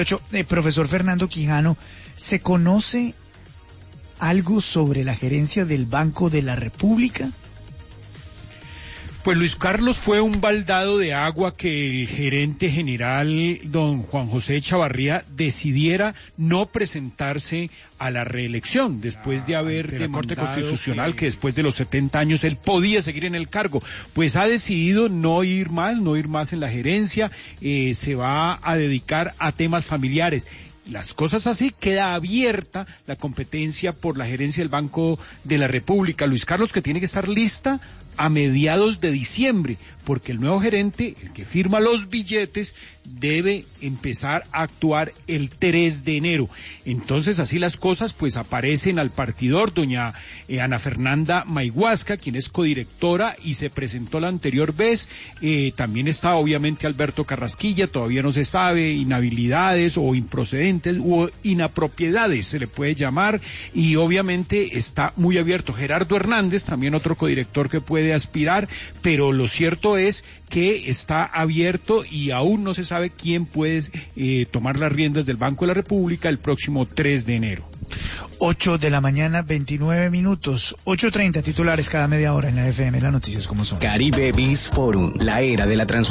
Profesor Fernando Quijano, ¿se conoce algo sobre la gerencia del Banco de la República? Pues Luis Carlos, fue un baldado de agua que el gerente general, don Juan José Chavarría, decidiera no presentarse a la reelección, después de haber de Corte Constitucional que después de los 70 años él podía seguir en el cargo. Pues ha decidido no ir más en la gerencia, se va a dedicar a temas familiares. Las cosas así, queda abierta la competencia por la gerencia del Banco de la República, Luis Carlos, que tiene que estar lista a mediados de diciembre, porque el nuevo gerente, el que firma los billetes, debe empezar a actuar el 3 de enero. Entonces, así las cosas, pues aparecen al partidor doña Ana Fernanda Mayhuasca, quien es codirectora y se presentó la anterior vez. También está obviamente Alberto Carrasquilla, todavía no se sabe, inhabilidades o improcedentes u inapropiedades se le puede llamar, y obviamente está muy abierto Gerardo Hernández, también otro codirector que puede aspirar, pero lo cierto es que está abierto y aún no se sabe quién puede tomar las riendas del Banco de la República el próximo 3 de enero. 8 de la mañana, 29 minutos, 8:30 titulares cada media hora en la FM, las noticias como son. Caribe Biz Forum, la era de la transformación.